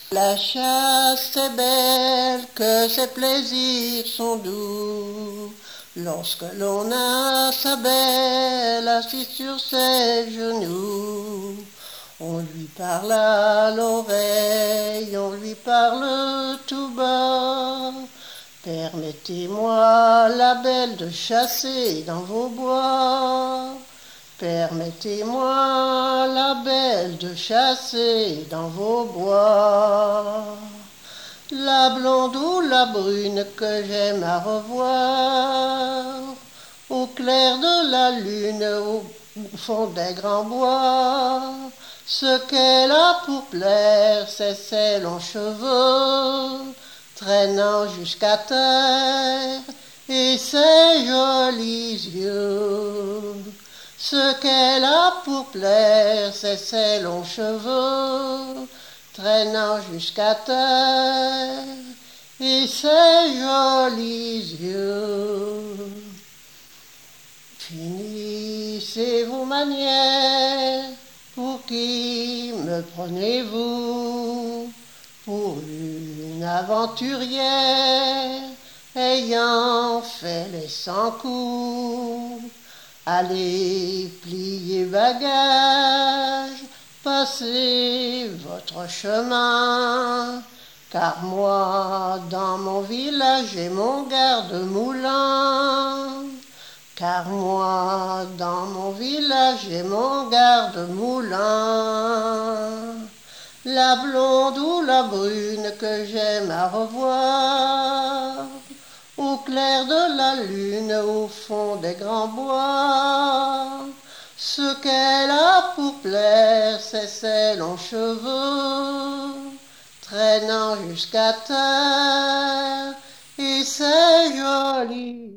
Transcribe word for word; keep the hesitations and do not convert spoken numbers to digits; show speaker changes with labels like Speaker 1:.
Speaker 1: La chasse est belle, que ses plaisirs sont doux. Lorsque l'on a sa belle assise sur ses genoux, on lui parle à l'oreille, on lui parle tout bas. Permettez-moi, la belle, de chasser dans vos bois. Permettez-moi, la belle, de chasser dans vos bois. La blonde ou la brune que j'aime à revoir, au clair de la lune, au fond des grands bois. Ce qu'elle a pour plaire, c'est ses longs cheveux, traînant jusqu'à terre, et ses jolis yeux. Ce qu'elle a pour plaire, c'est ses longs cheveux, traînant jusqu'à terre, et ses jolis yeux. Finissez vos manières, pour qui me prenez-vous? Pour une aventurière ayant fait les cent coups. Allez, pliez bagages, passez votre chemin, car moi, dans mon village, j'ai mon garde-moulin. Car moi, dans mon village, j'ai mon garde-moulin. La blonde ou la brune que j'aime à revoir, au clair de la lune, au fond des grands bois. Ce qu'elle a pour plaire, c'est ses longs cheveux, traînant jusqu'à terre, et ses jolis